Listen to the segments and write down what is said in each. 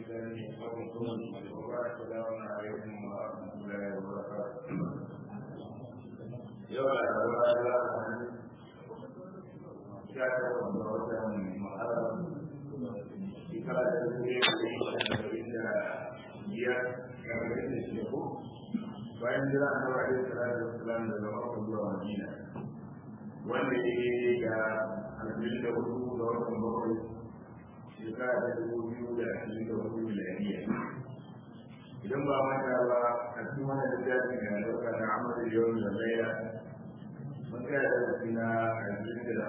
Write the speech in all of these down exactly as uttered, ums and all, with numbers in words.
السلام عليكم ورحمة الله وبركاته. يوم الأربعاء شاكر وبركاته محرم إكراد الدين إلى هي كمدينة الشيخوخ وإن جاء النبي عليه الصلاة والسلام لله الله مدينة والذي جاء الجلد وجود ورحمة الله shekara ta dubu biyu da ashirin da hudu miliyaniya idan ba mata ba a cikin wannan littafin da dauka na amurka da yau da laila mun kai da wasu na ashirin da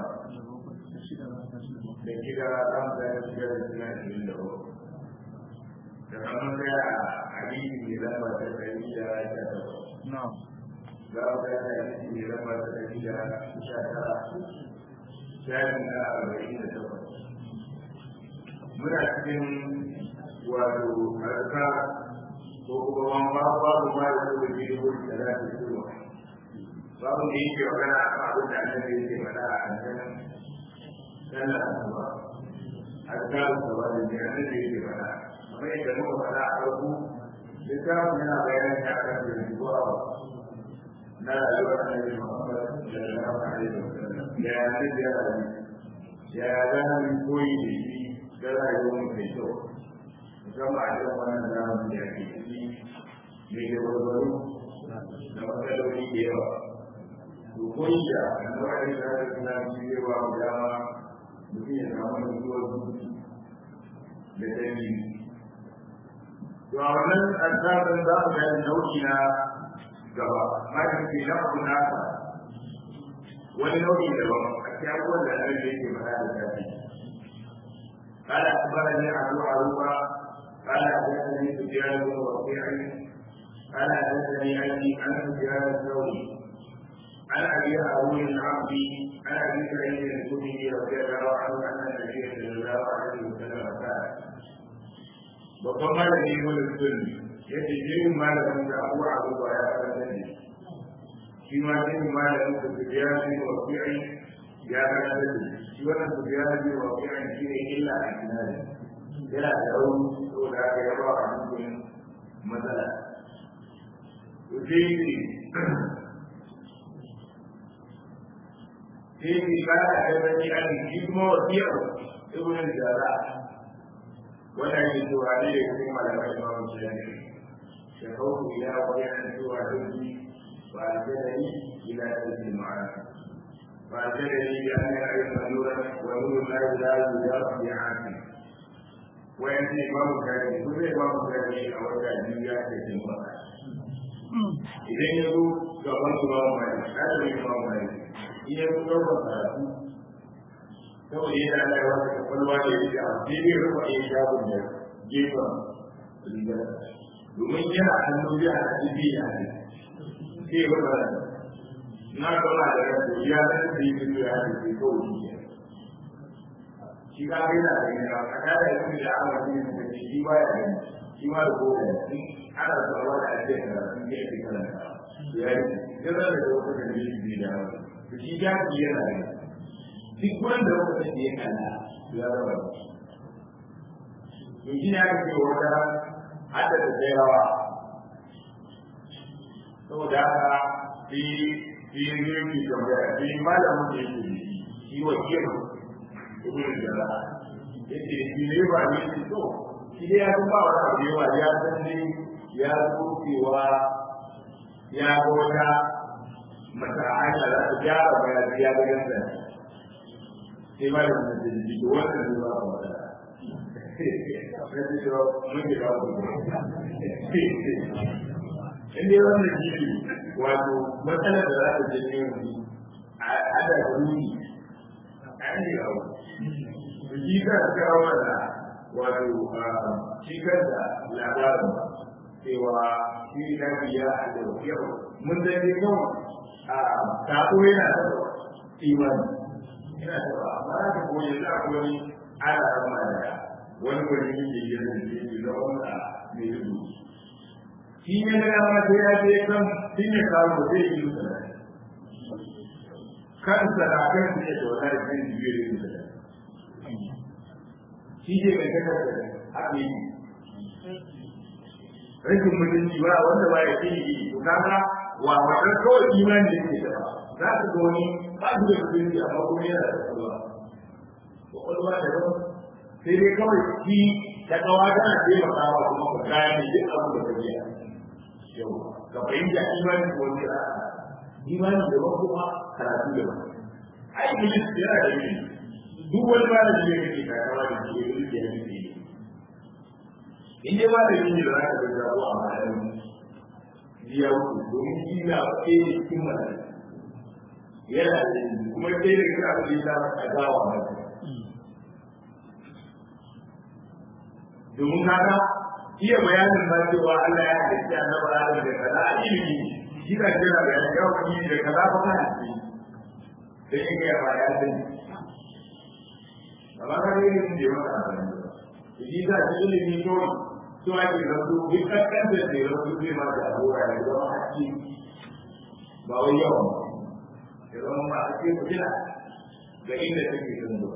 da gida an kai da shiga da suna ashirin da hudu da kamar kai a hadisi mai lamba ta ɗari da sha takwas za mu kai da hadisi mai lamba ta ɗari da sha tara shafi na arba'in da takwas muna cikin wato harka ko kuma wani babu ma da su da biyu wani da za su zuwa babu da yake magana a kan abin da annabi yake faɗa a kan sallar asuba azkaru sabahin da annabi yake faɗa kamar yadda muka faɗa a farko littafin yana bayanin da aka ce zuwa na rayuwar annabi Muhammad sallallahu alaihi wasallam ya annabi ya rayu ya zama koyi da shi da rayuwar mai kyau musamman a cikin wannan zamanin da ake ciki mai da barbaru da matsaloli da yawa to kungiya da nau'in da ake suna cewa mu dama mutum ya samu nutsuwar zuci da dalili to a wannan asasin za mu gani nau'i na gaba mahimmanci na abu nasa wani nau'i daban a cikin abubuwan da annabi yake faɗa da tafi قال أخبرني أبو عروبة قال حدثني سفيان بن وكيع قال حدثني أبي عن سفيان الثوري عن أبي هارون العبدي عن أبي سعيد الخدري رضي الله عنه أن النبي صلى الله عليه وسلم قال وقام الذي هو السن يتجيب ما له أبو عروبة يا أبي فيما يتجيب ما له سفيان بن وكيع ya kasance shi wannan su biya ne wa kiran shi ne illa a kinare yana da rauni to da aka yaba a cikin matsala to sai ne sai ne ba da gani a cikin kuma wasiyar ibn al-jara wannan ne to a ne da kuma malamai da wannan shi ne ya kawo ila wajen cewa dai ba da dai ila da ma'ana فأتدري بأن أيضا نورا ونور لا يزال يجار في عاصم ويأتي إمام الكافي كل إمام الكافي أو الكافيات في المرأة إذا يقول قبل إمام مالك هذا إمام مالك إذا يقول قبل saboda yana da wata kwakwalwa da ya ce a daidai rufa ya sha bunne gefen rigar domin yana hannu ya a cikin ya ne sai ya rufa na gaba da yanzu ya san da yi fito ya ce sai kawai shi shi ka ga yana da yana a kada ya fi da amma shi ne da shi ba ya gani shi ma da kowa ya ci ana tsawa da ake da sun yi ake karanta ya yi ya zama da wata da ne shi da yawa da shi ya fi yana da duk wanda wata da ya kalla ya zama da to shi ne aka ce wata hada da tsayawa saboda haka shi shi ne yake tambaya shi malamin da yake shi wakil ibn jara yake shi ne ba ne shi to shi ne ya ba wa abu yawa ya san ne ya so cewa ya ga wata mata aisha za ta gyara bayan ya ga yanda sai malamin da yake shi wannan ne ba wa da sai shi mun ga ba inda wannan jiki wato matsalar da za ta je yanzu a ada ruri a yanzu yawo shi kan kawo da wato shi kan da labarin cewa shi na biya da yau mun zai ne kawai a tako yana da imani yana da amma da koyi da akwai ana rama da wani wani yake yin da yake da wanda mai dubu shi ne na yamma sai ya je kan shi ne kawo zai yi musu da kansa da kan su ne da wani da kan jiye da musu da shi ne mai kakar da haka yi rashin mutunci ba wanda ba ya kiri kiri to kaga wa wannan kawai imani yake da ba za ka ga wani ba shi da mutunci amma kuma yana da kwakwalwa kwakwalwa da ba sai dai kawai shi ta kawa tana taimakawa kuma ka gane duk abu da ka biya yau ka fahimta imani ko wani a imani da ba kuma karatu da ba ai bilis yana da yi duk wani ba da shi yake kakawa da shi yake da yake in dai ba da yi da za ka ga jawo a bayan biya wuce domin shi na ke cikin mana yana da kuma sai da kira da ya a gawa mata domin kaga iya bayanin ba cewa Allah ya halitta annabi Adam da kaza a ilimi shi ka jira bayanin ya wani da kaza ba ka halitta da yake ya ba ya sani amma ka yi ne da maka abin da shi da ilimi to to ake da su duk kan da ne da su zai ma da abuwa da zama haƙi ba wai yawan ya zama ma ake kujina ga inda take son zuwa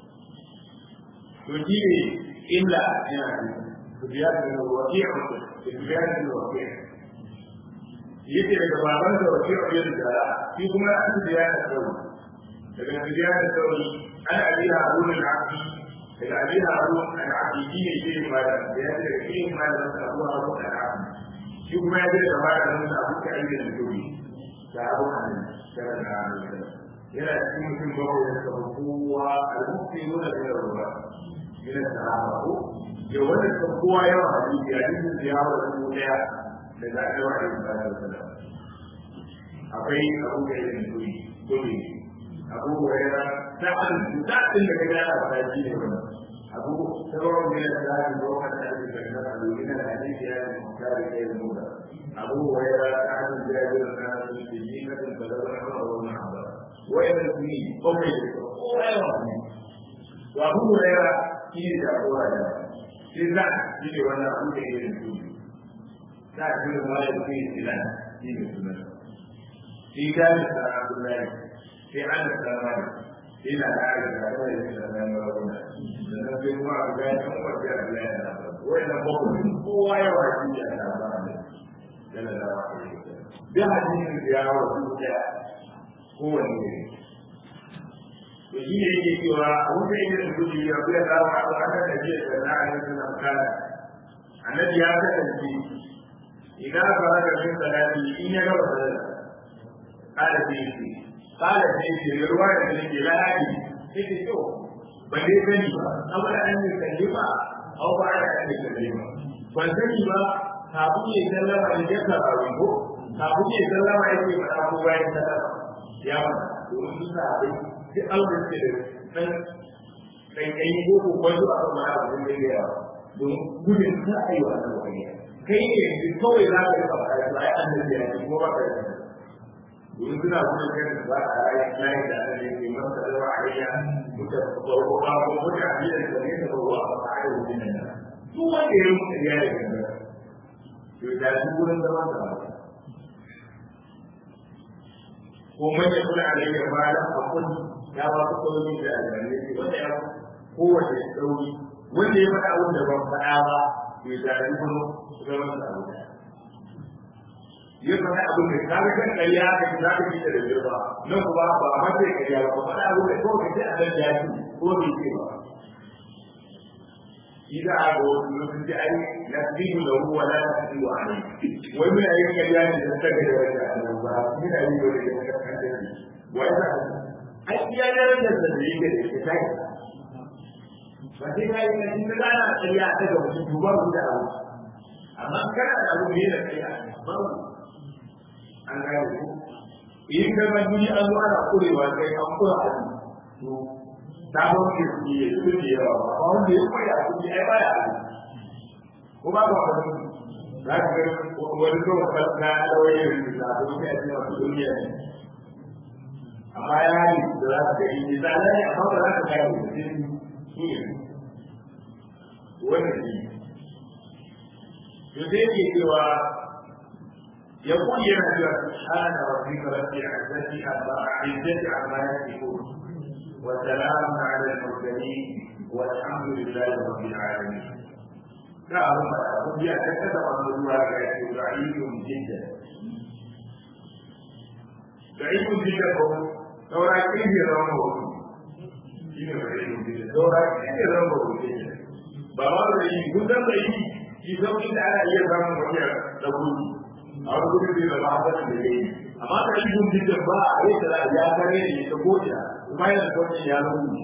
to shi ne illa yana biyar da wakiya biyar da wakiya yake daga baban da wakiya biyar da dara shi kuma an biyar da sauri daga biyar da sauri ana abiya harun al-abdi daga abiya harun al-abdi shi ne shi ma da ya ce da shi ma da abu harun al-abdi shi kuma ya ce da ba da nan abu ka aiki da sauri da abu nan da da yana cikin mutum bakwai da suka kowa al-muqtimun da ruwa من السلامة يولد القوة يوم حديث يجب زيارة الأولى لذلك عليه الصلاة والسلام أبي أبو جهل الكلي كلي أبو هريرة سأل سأل لك يا أبو أبو سبع من الثلاث روح الحديث فكذا من الحديث يا المختار كي المولى أبو هريرة سأل جابر الناس في جيمة فدرنا أبو محمد وإن الكلي قوي وأبو هريرة shi ne jagora da shi za shi ne wannan abu da yake su za a cikin wani da ke silan shi ne sunan shi ga da sarakunan sai an da saramani shi na da aka da kawai da saramani ba wani da na fi kuma abu da ya san wasu ya fi laya da wani na bakwai kowa yawa shi ya da ba ne yana da wa ne duk hadisin da ya hawa su daya kowane ne to shi ne yake cewa abu da yake da gudu ya buya da wa Allah aka da jiya da na ayi suna kala annabi ya kasance idan fara da min salati in ya gaba da kala sai shi kala sai shi ruwa da yake lahi sai to ba dai sani ba saboda an yi sani ba au ba da an yi sani ba ban sani ba kafin ya sallama da ya karɓa ko kafin ya sallama yake faɗa ko bayan sallama ya faɗa domin su sa abin duk alwar ce da ɗan ƙanƙani ko ko kwanzo a kan mana abin da ya don gudun ta a yi wa nan wani kai ne yanzu kawai za ka yi ba a yi ba a yi da ya ko ba ka yi domin suna gudun kai da ba a yi layi da ana yake masa da ba a yi muka tsoro ba ko muka a yi da ne da ba a ba a yi wajen nan duk wanda ya yi mutu ya yi ganga to da su gudun zaman da ba ko mai kula da yake ba da hakuri ya ba ku sauri da aljanna ne wanda ya kowace sauri wanda ya faɗa abin da ban faɗa ba bai zai kuma zaman da abu ya faɗa abin da ka ga kan ƙarya ka ji za ka ji da jirba nan kuma ba a mace ƙarya ba ba faɗa abin da kawai ka ce a dan jaki ko bai ce ba إذا أبو نفسي أي نسبيه له ولا نسبيه عليه ومن أي كلام يستجد وجهه من أي وجه يستجد وإذا أي كلام يستجد يستجد فإذا إن لا أشياء تجد تجبر له أما كان أبو هنا أشياء تجبر أن يقول إن كان الدنيا أنواع كل وجه أقول sabon kirki ya su da yawa ba wanda ya kwaya a kuɗi ai baya a ko ba ba wani za ka ga wani kawai na ɗauye da zaɓen ya ce masu duniya ne amma ya yi da za ka gani ne za ne amma ba za ka gani da zai su ne wannan ne to sai ke cewa ya kuɗi yana cewa subhana rabbika rabbil izzati amma izzati amma yasifun وسلام على المرسلين والحمد لله رب العالمين da abin ba abin biya ta kasa masu ruwa ga ya ce da ayyukan jinda da ayyukan jinda ko saura ƙirgin rawan hudu shi ne da ayyukan jinda saura ƙirgin rawan hudu ba ma da yi gudan da yi shi sauƙi da ana iya samun wajen da gudu a wani gudu da ba a sanin da ya yi amma da ayyukan jinda ba a yi da ya kare ne ta koda kuma yana da sauƙi ya rubuta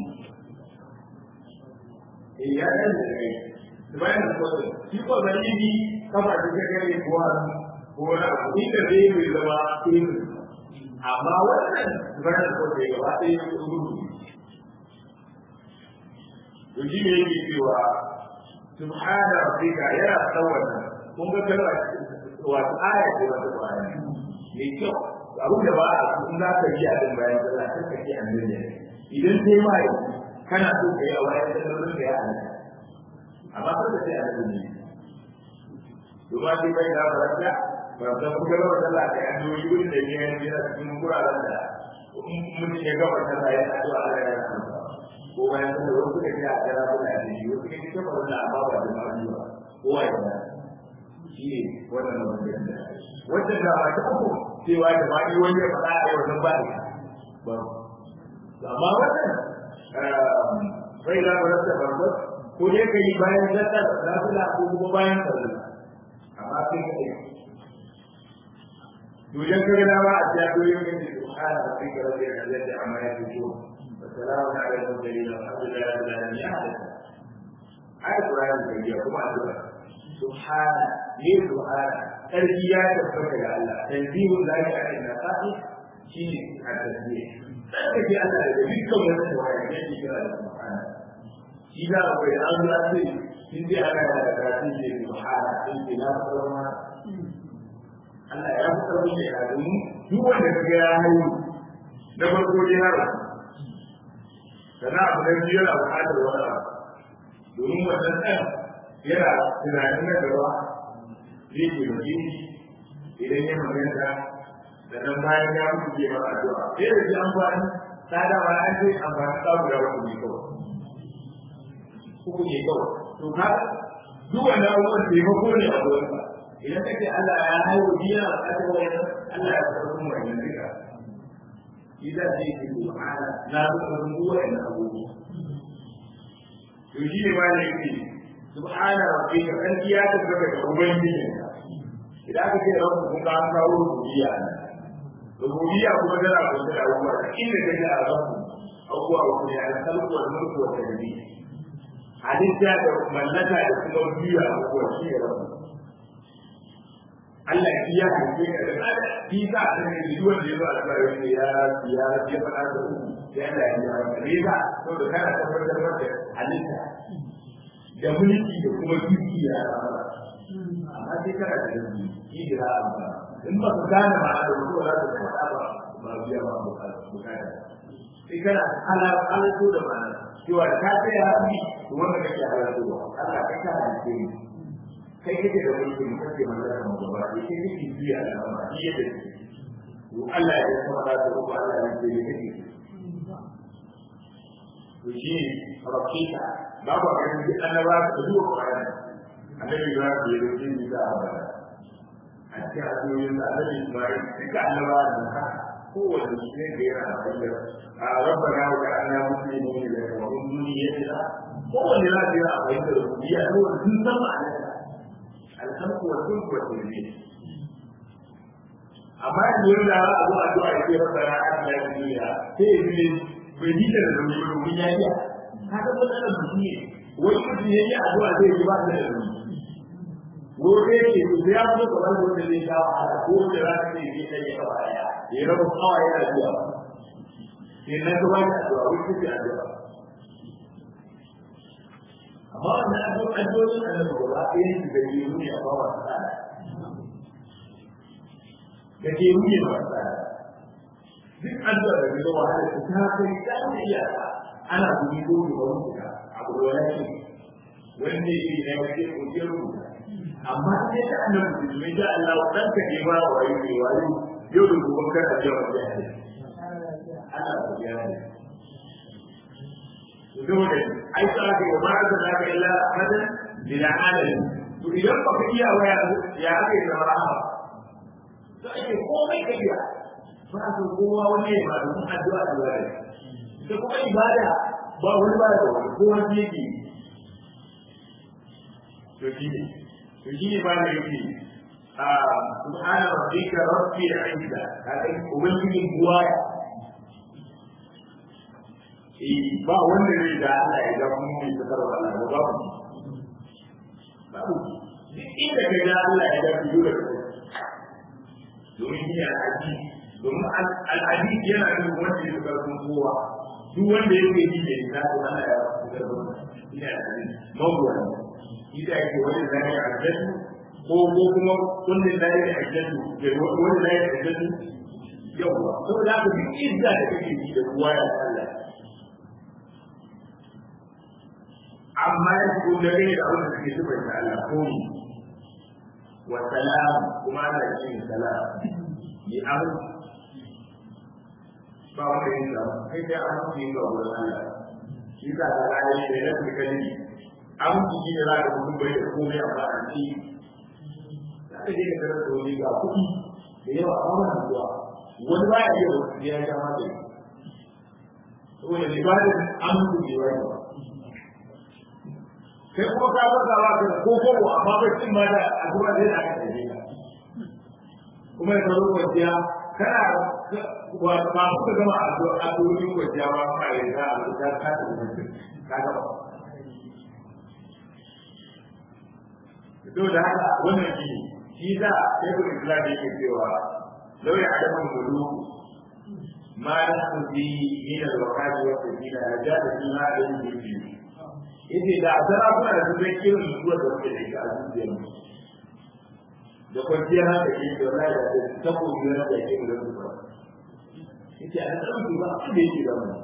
eh ya yi da kai bayan da kuma shi ko da yi kama da gare kuwa ko na abu da zai yi zama irin amma wannan bayan da kuma gaba ɗaya ya gudu to shi ne yake cewa subhana rabbika yana tsawon kun ga kalma wato aya ce wata bayani mai kyau abin da ba a kun za ka yi a din bayan da ka kake annabi idan sai mai kana so kai a wayan da nan da ya halatta amma sai da sai annabi ne to ba sai bai da baraka ba da kuma ga wannan Allah da an yi wurin da yake yana cikin guraren da mun ne ga wannan da ya addu'a Allah ya rahama ko bayan da wasu da ya ga rabu da shi wasu ke cewa wannan amma ba da ma'ani ba ko ai ba shi ne wannan wannan da wannan da ba ta ko cewa da ba yi wani ya faɗa a yau nan ba ne ba amma wannan sai da ba ta barbar ko dai kai bayan zakka da lafiya ko kuma bayan sallah amma sai ka yi dujan ka ga ba a ta doyin ne subhana rabbika rabbil izzati amma yasifun wa salamun ala al-mursalin walhamdulillahi rabbil alamin ayat Qur'an da ya kuma addu'a subhana ne subhana sarki ya tabbata ga Allah tanzihul lahi ala nafsi shi a tasbih sai ke Allah da dukkan wannan da wani yake kira da subhana shi da akwai an zuwa ce shi dai ana da karatu ne subhana sai ke na farma Allah ya fitar da shi a domin duk wanda kaga ya hayu na farko dai har sana abu da biyu yana buƙatar wani abu domin wannan ɗan yana tunanin na gaba zai ke mutum idan ya magana da nan bayan ya mutu ke masa addu'a sai da shi amfani ta dama an ce amfani ta guda wani ne kawai uku ne kawai to ka duk wannan abubuwan taimako ne a gurin ka idan kake Allah ya haihu biya a ƙasar wani Allah ya fara kuma wannan duka shi za ta yi ke subhana na zuwa duk wannan abubuwa to shi ne ma ne yake subhana rabbika sarki ya tabbata ga ubangijinka idan aka ce rabbu kun ga an kawo rububiyya rububiyya kuma tana kunshe da abubuwa inda take a rabbu abubuwa uku ne al-khalqu wal mulku wa tadbir halitta da mallaka da kuma biya abubuwa shi ne rabbu Allah ya halice ka da Allah shi sa a cikin duwan da yazo a cikin ya ya ya fada da uku sai Allah ya yi riba to da kana tabbatar da halitta da mulki da kuma dukiya amma sai kana da dukiya shi da Allah in ba ka gane ma da ruwa za ka faɗa ba ba biya ba bukata sai kana halar halarto da mana cewa da ka tsaya haɗi wanda kake halarto Allah kai ka halice ni kai kake da mulki mu kake mallaka mu gaba kai kake biya da amma shi yadda to Allah ya kuma da ko Allah ya ce kake to shi rabbika babu ganin duk annaba da zuwa Qur'ani annabi ya ce da shi da abada a cikin ayoyin da annabi Isma'il duka annaba da ka kowanne shi ne da yana da a rabbana wa ta'ala muslimin da wa min duniyyatina kowanne na da a bayyana rububiyya to sun san ma'anar al-khalq wa al-mulk wa al-tadbir amma yanzu da a zo addu'a ke rabbana atina fid dunya sai yi bai yi da rububiyya ya yi haka matsalar mutum ne wani mutum ya yi addu'a zai yi ba da rububiyya gobe ke to ya zo ga wanda zai sha wahala ko da za ka yi sai ya kawo ya ya rabu kawai yana zuwa sai na ga wani addu'a wani ke addu'a amma wannan addu'a addu'o'in da na gaba ɗaya su da ke nuni a bawa tsada da ke nuni ba tsada duk addu'a da ke wahala ta kai ta iya ana gudu ko ba rubuta abu da wani wanda yake da yake ko ke rubuta amma sai ta annabi mai da Allah dan ka ji ba wayo ne wayo yau da gobe kada ya wanda ya Allah ya yi dole ai ta ga ba da da illa abadan bila adalin to idan baka iya waya ya ake zama rahama to ake komai ka iya ba su kowa wani ya ba don addu'a da wani da kuma ibada ba wani ba da wani kowa shi yake to shi ne to shi ne ba da yake a subhana rabbika rabbil izza kaga ubangiji buwaya eh ba wanda zai da Allah ya ga mun yi tsakar Allah ba babu babu inda ka ga Allah ya ga biyu da kai domin shi ne al'adi domin al'adi yana da wanda ya karɓi kowa duk wanda yake yi da ita to Allah ya karɓi shi ne al'adi mawdu'a shi da yake wani zai al'adi ko ko kuma wanda zai al'adi da wanda zai al'adi yawa saboda haka duk izza da kake yi da kowa ya Allah amma ya ko da kai da abin da kake zuba da Allah ko ni wa salam kuma ana yin salam ni abu ba wanda yin da kai da abu ne ga wurin Allah shi da da rayi da ya fi kali abu ji da za ka mutum bai da komai a bayan shi da kake da karar da wani ga kuɗi da yawa a wannan zuwa wani ba ya iya wasu ya ga mata saboda ibadar an kuɗi wai sai kuma ka ga ba ka ko ko amma ba cin ma da addu'a zai da ka yi kuma ya zo kwanciya kana wa ba ku gama addu'a addu'o'in kwanciya ba ka yi da addu'a ka ta ka ga to da haka wannan shi shi da sai ku islam yake cewa law ya adamu mulu ma nasu bi min al-waqati wa sabila ajada ila al-jinn yace da sarakuna da zai kiran mutuwa da suke da ita a zuciyar mu da kwanciya haka ke da rai da tabo biyar da ke da su ba yace a tsaron su ba abin da yake da mu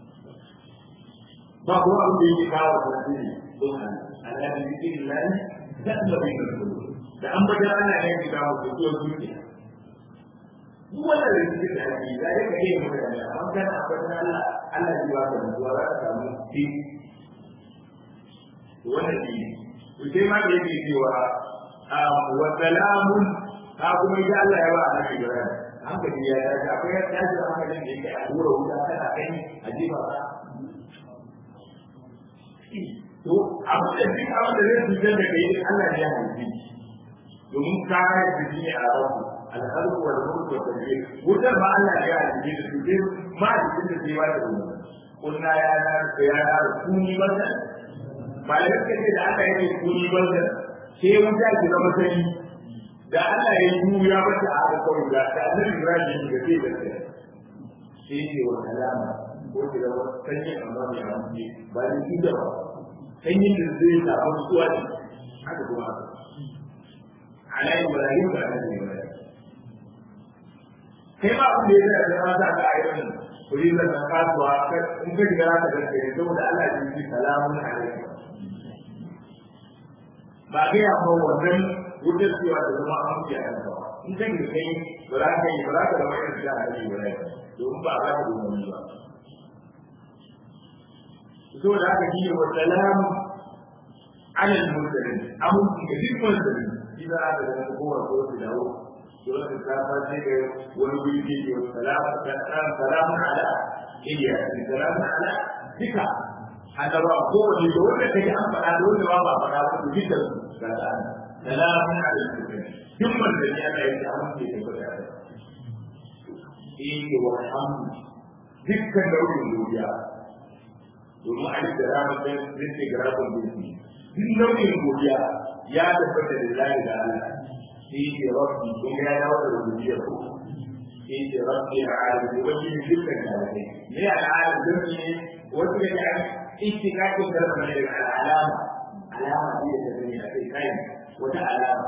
ba ko abin da yake kawo da su ne don Allah da zikirin lai da Allah bai da su da an bada ana yin da mu da zuwa zuciya duk wanda da yake da shi da yake yi mu da amma kana akwai Allah Allah ya ba ka zuwa za ka samu wannan shi to sai ma da yake cewa wa salamun ka kuma ya Allah ya ba annabi Ibrahim hankali ya tashi akwai ya tashi hankalin da yake a dora wuta kana kai a jiba ka to abu da duk abu da zai fitar da kai Allah ya halitta domin kare da shi a rabu al-khalq wal mulk wa tadbir wutar ba Allah ya halitta su dai ma da da zai ba da ruwa kunna ya na ya na kuni barka ba da kake ce da aka yi kuni banza sai wuta ki zama sani da Allah ya yi ya bata a ga kawai da ta Annabi Ibrahim ya ce da sai sai ce wa kalama ko da sanyi amma ya amfani ba da shi da ba sanyi da zai ta mutuwa ne haka kuma alai Ibrahim da Annabi Ibrahim kai ma abin da ya da mata da ayyukan kuri da kasuwa in ka shiga ka da kai saboda Allah ya yi salamun alaikum ba ga ya ba wannan wutar cewa da zama an fiye a ba in kan da kai ba za ka yi ba za ka zama irin da ake yi ba domin ba za ka zama ba so da aka yi wa salam ala al-mursalin aminci ga duk mursalin shi za ka zama kowa ko su dawo to da ka fa sai ga wani guri ke yi wa salam salam ala iliya salam ala dika annaba ko wani da wanda take an faɗa da wanda ba ba faɗa ba duk da ga Allah salamun alaikum duk wanda ya ga yake amince da faɗa eh wa hamdu dukkan nau'in godiya domin a yi da ramar da zai ga rabon dinki duk nau'in godiya ya tabbata da lillahi da Allah sai ce rabbi kun ya dawo da godiya ko sai ce rabbi al'alamin wani dukkan dalilai ne al'alamin ne wasu da ya اتكاكم كلمة من العلامة علامة هي تسميها في كلمة وده علامة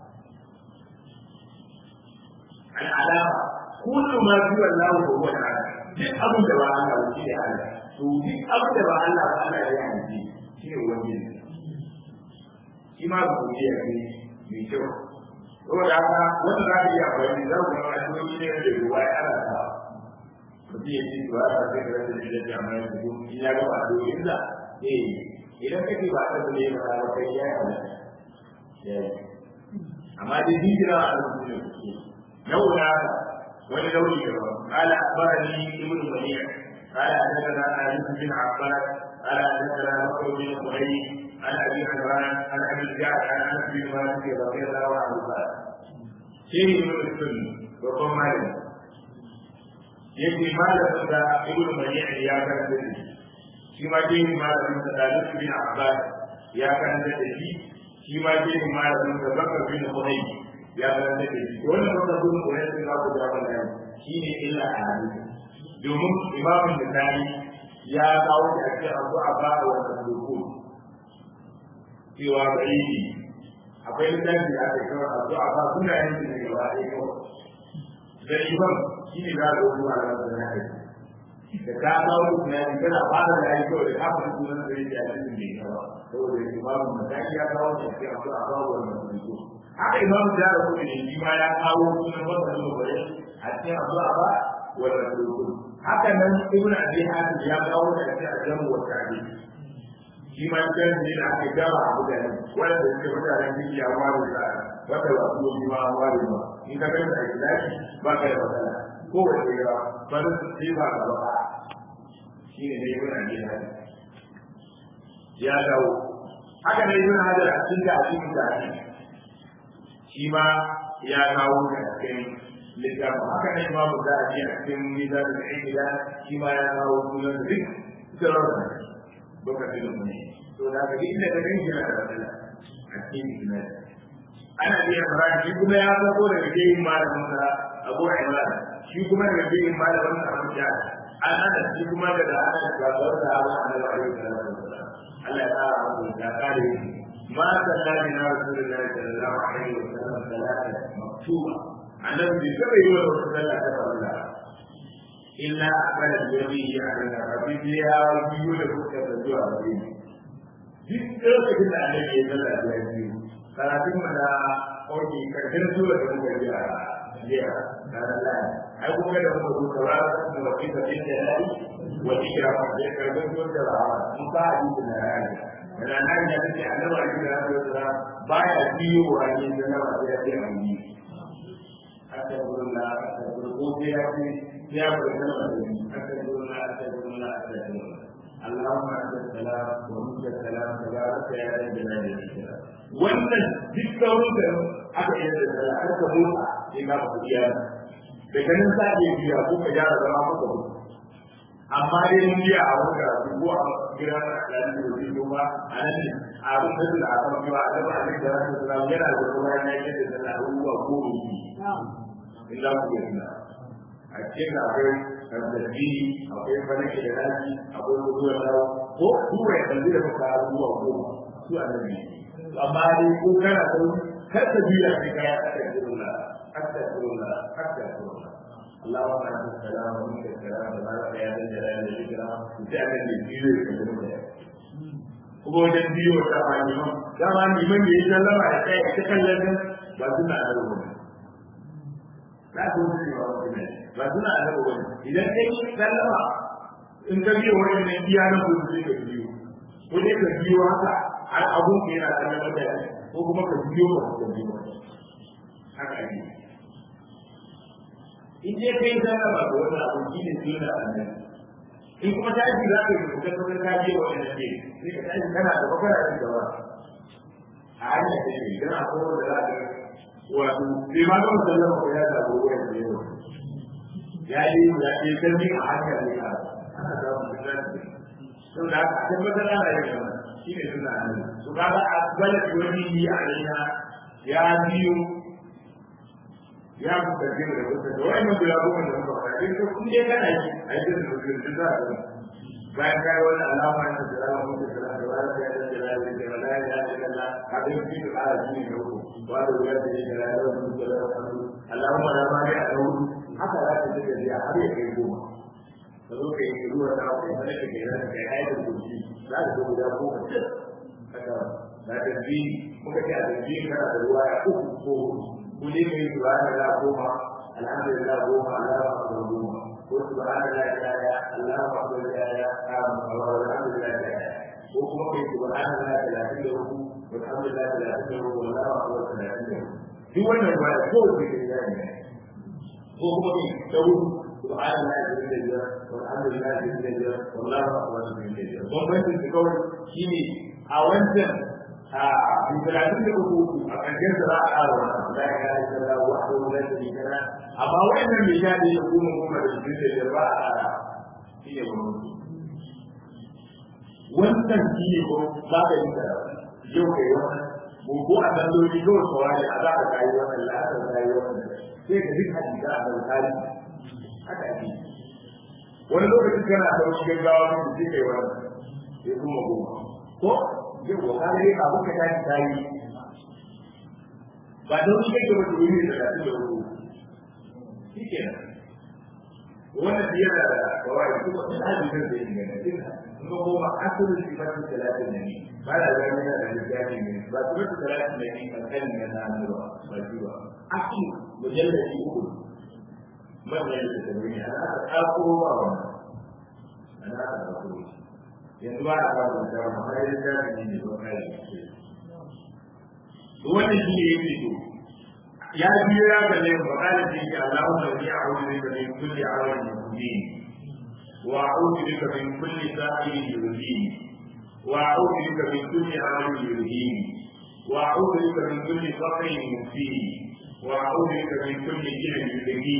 العلامة كل ما سوى الله هو العلامة duk abin da ba Allah ba shi ne Allah to duk abin da ba Allah ba Allah ya yi shi ne wani shi ma ba ku yi ne mai kyau saboda haka wanda za ka yi amfani za ku ga addu'o'i ne da ruwa ya ana ta mutum ya ce ba a sai da rashin da jami'ai su in ya gaba addu'o'in da eh idan kake ba ta ne ba ba kai ya yi amma dai hijira a cikin su launa wani launi da ba qala akhbarani ibn Mani' qala hadathana Ali bin Abbas qala hadathana Bakr bin Quraysh an Abi Imran an Abi Ja'd an Anas bin Malik radiyallahu anhu qala shehi ibn Sunni babban malami yake malamin da ibn Mani' ya karanta shi shi ma shehi malamin da Ali bin Abbas ya karanta da shi shi ma shehi malamin da Bakr bin Quraysh ya karanta da shi wannan Bakr bin Quraysh da ku da wannan shine illa a hadisi domin imamin da tani ya kawo shi a cikin abu a ba wa dukkan cewa bai akwai littafi da aka kawo abu a ba suna yin shi ne gaba ɗaya kawai da imam shi ne za a zo zuwa da wasu na kai da ka kawo suna yi kana fara da yi kawai da kafin sunan da yake a cikin mai yawa saboda imamin da tani ya kawo shi a cikin abu a ba wa dukkan haka imamu da ya rubuta ne shi ma ya kawo sunan wata zuwa a cikin abu a ba wa dukkan haka nan ibn abi hatim ya kawo da shi a jamu wa tabi shi ma kan ne da aka gaba abu da ne wanda suke mutanen biki ya ware da wanda ba su yi ma ware ba in ka ga da ilahi ba ka da matsala ko wace ya ba da shi ba ka ba shi ne ne ibn abi hatim ya dawo haka ne ibn hajar a cikin da cikin da shi ma ya kawo da cikin littafin haka ne ma mu za a ce a cikin mizan da aiki da shi ma ya kawo sunan da duk tsirar da lokacin da mune to da ga inda da ganshi na da matsala a cikin isnad ana iya fara shi kuma ya sako daga cikin malamin sa Abu Imran shi kuma daga cikin malamin sa Abu Ja'd an ana shi kuma daga ana da da Abu Annabi alaihi salatu Allah ya fara mu da kare ma sallallahu alaihi sallallahu alaihi wasallam salata maktuba annabi bai taɓa yi wa wasu sallah ta farilla illa akala jami ya ala rabbi ya biyo da kuka da zuwa gare ni duk lokacin da annabi ya sallah ya biyo karatun mu da oke karshen zuwa da muka yi a jiya da Allah ai kuma da muka zo saurara da wani da bin da lai wa ikra ma da karshen zuwa da rawa mun ka hadisi na rayuwa da nan da take annabi alaihi salatu baya biyo wa ne da na ba ya yi amini أستغفر الله أستغفر الله يا رب أستغفر الله أستغفر الله أستغفر الله اللهم أنت السلام ومنك السلام تبارك يا ذا الجلال والإكرام wannan duk sauran aka yi da sallah aka motsa sai ka fita iyali daga nan za ka biya ko ka gyara zama maka ba amma dai mun biya a wuka ko a gidan alhaji da zai ba a nan ne a abin da su da aka biya a zama a cikin da rasu da yana da kuma yana yi da sallah abubuwa ko rufi illa ku yana a cikin da akwai tasbihi akwai falaki da rashi akwai ruwa da ko duwa ya kalli da maka abubuwa ko su annabi amma dai ko kana sauri kar ka biya sai ka ya astaghfirullah astaghfirullah astaghfirullah اللهم انت السلام ومنك السلام تبارك يا ذا الجلال والاكرام وتعالى الجيل والجلال kuma wajen biyo ta liman dama liman da ya sallama ya kai ta kallon nan ba suna da rubutu za ku wuce ba wani ba suna da rubutu idan kai sallama in ka biyo wani ne biya na gudu sai ka biyo ko dai ka biyo haka har abun ka yana kallon da ko kuma ka biyo ba ka biyo haka ne in je kai sallama da wani abu shi ne suna annabi in kuma ta yi za ka yi kuka kuma ka biyo wani ne sai ka tashi kana da bakara da gaba a hanyar da shi kana kowa da za ka wato sai ma ga musallama ko ya zaɓo wani da yawa ya yi ya ce sarki a hanyar da ya ana samun misali sau da aka tabbatar ana yin gaba shi ne suna annabi to kaga a bala wani yi a rayuwa ya biyo ya buka jin da wuta da wani mutum ya buka da muka fara in kun je kana yi a yi da mutum da za a bayan kai wani alama na jira mun da jira da wani ya da jira da jira da ya da Allah ka da shi da Allah shi ne ko ba da ya da jira da wani da Allahumma la mani a dawo haka za ka ji da har ya kai goma da zo kai ruwa da kai sai ka ga da kai ai da shi za ka go da ko ka haka da da bi muka ce da bi kana da ruwa ya uku ko kuli mai subhanallah goma alhamdulillah goma Allah akbar goma ko subhanallah ya ya Allah akbar ya ya alhamdulillah ya ko kuma kai subhanallah talatin da uku walhamdulillah talatin da uku wallahu akbar talatin da uku duk wannan ba ko da ya ne ko kuma kai da uku subhanallah talatin da biyar walhamdulillah talatin da biyar wallahu akbar talatin da biyar bambancin da kawai shine a wancan a talatin da uku a ƙarshen da za a ƙara wannan la ilaha illallah wahdahu la sharika lahu amma wannan mai shaɗi da kuma kuma da talatin da biyar ba a ƙara shi ne bambanci wannan shi ne ko za ka yi da yau kai wannan ko a dan dole ko kawai a za ka kai wannan la ka kai wannan sai ka duk hadisi a alƙali haka ne wani lokacin kana da wani gaggawa ne sai kai wannan sai kuma goma ko yau ko ka ne abu ka tashi tayi ba don shi kake wata wuri da da da ruwa shikenan wannan biyar da kawai kuma duk hadisin da yake ne ko kuma asalin sifatu salatin nabi ba da gani da rijali ne ba sifatu salatin nabi kan kan ne na nuna ba shi ba akli mujalladi uku man ne da tabbini ana aka ko ba wannan ana aka ko yanzu ba a ba da ma sai da ne ko kai to wannan shi ne yake to ya biyo ya ga ne ba kana ce Allahu ya a'udhu bika min kulli 'awadin mubin وأعوذ بك من كل سائل يؤذيني وأعوذ بك من كل عمل يؤذيني وأعوذ بك من كل فقر يؤذيني وأعوذ بك من كل جهل يؤذيني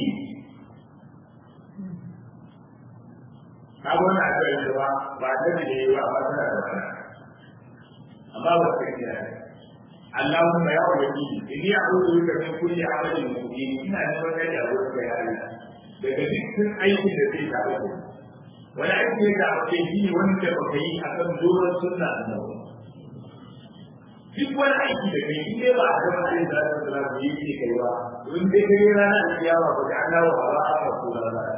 أبونا أقول الجواب بعد ذلك وأبونا أقول أما وسكت اللهم يا ولدي إني أعوذ بك من كل عمل يؤذيني إن أنا وكيل أعوذ بك يا الله daga dukkan aikin da zai taɓa ku wani aiki ne da ake yi wanda ba ka yi a kan doron sunna annabi duk wani aiki da kai in dai ba a gama sai da ta tsara ku yi ke kai ba in dai kai rana da kiyama ba ka dawo ba ba a ku da ba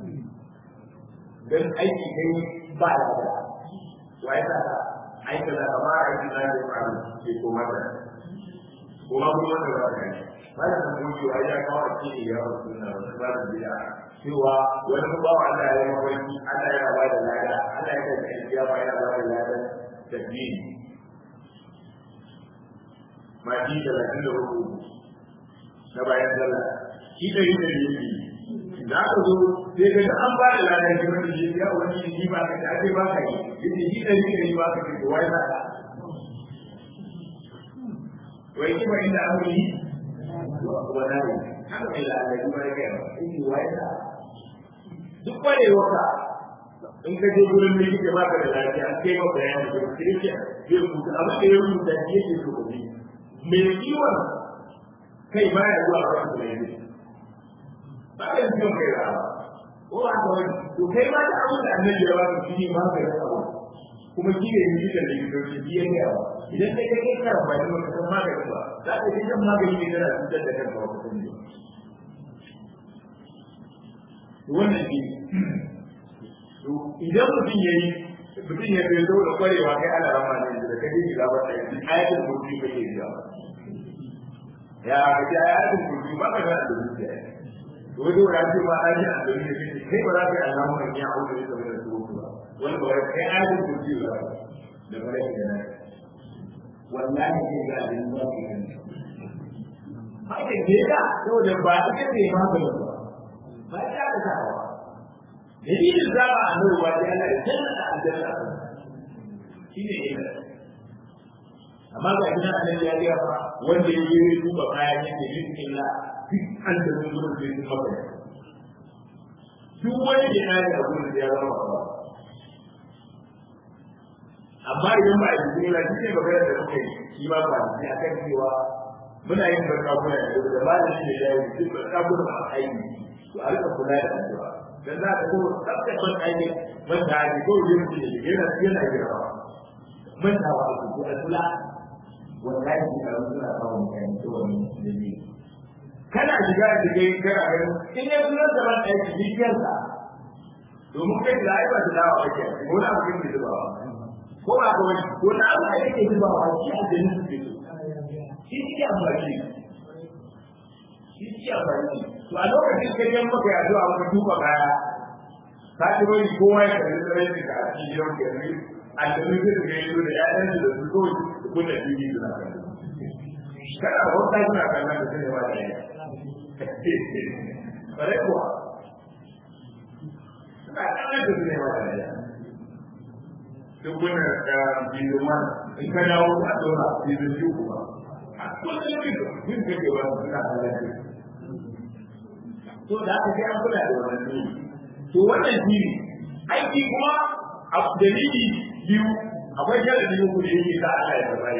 dan aiki kai ba da ba wai da aiki da ba aiki da ke faru ke kuma da kuma kuma da ba kai bayan da mun yi ya kawo a cikin ya sunna ba da bid'a cewa wani bawa Allah ya yi wani Allah ya ba da lada Allah ya da ya ba ya ba da lada tabbini ma ji da lakin da ruku na bayan sallah shi da yin da yake da aka zo sai ga an ba da lada shi wani shi ya wani shi ba ka da ake ba ka yi yace shi da yake yi ba ka yi to wai za ka wai kuma inda amuri wani haka mai lada kuma ya kai yake wai za duk kwarewarka in ka je gurin da yake baka da lafiya an kai maka bayani da kirkiya zai rubuta abin da ya rubuta shi yake so gobe mai kiwon kai baya zuwa a wasu da yake ba ka yin kiwon kai ba ko a ka wani to kai ma da abin da annabi ya baka shi ne maganin abu kuma shi ne yi da likitoci biya ne yawa idan kai kai kai kara bayan maka san maganin ba za ka yi shan magani ne kana cutar da kanka ba ka sani ba wannan shi idan mutum ya yi mutum ya zai zo da kwarewa kai ana rama ne da kaje shiga ba sai ayatul kursi kake shiga ya ga ayatul kursi ba ka da zuciya to wani wani ce ba an yi annabi ne kai ba za ka yi Allahu an ya auda da da su ba wani ba kai ayatul kursi ba da bare da nan wallahi ke ga din ba ke nan ba ke da saboda ba ake ne ma ba ba ta da tawa dalilin zaba a nan ba da Allah ya jannata aljanna shine ne amma ga ina Allah ya ga fa wanda ya yi duba kayan yake bismillah duk an da mun zo da su haka duk wani da ya ga gurin da ya zama ba amma idan ba yi bismillah shine magana da muke shi ba ba shi akan cewa muna yin barka kuna da malami da ya yi duk barka kuna aiki to a rika kula da addu'a dan za ka ko tsaftace aiki ban da aiki ko yin shi ne yana yana yana ban da wa ku da kula wallahi da suna kawo mutane to wannan dalili kana shiga da kai kana ga in ya zuwa da ban aiki bidiyar sa domin kai da ai ba da dawa ake ko na abin da zuwa ko ba ko ko na abin da yake zuwa wa shi a da nufi shi shi amfani shi shi amfani to a lokacin kai yan maka ya zuwa maka duba kaya ka ji wani kowa ya kalli tsare shi a cikin gidan ke ne aljanu zai ga yi da ƴaƴan su da su kawai su kunna T V suna kallo kada wata suna kallon da sune ba da ya bare kuwa suna kallon da sune ba da ya duk kunna bidiyon man in ka dawo a dora bidiyon biyu kuma a kullum yin kake ba suna kallon to da aka sai an kula da wannan to wannan shi aiki kuma a dalili biyu akwai jarabi uku da yake sa Allah ya tsare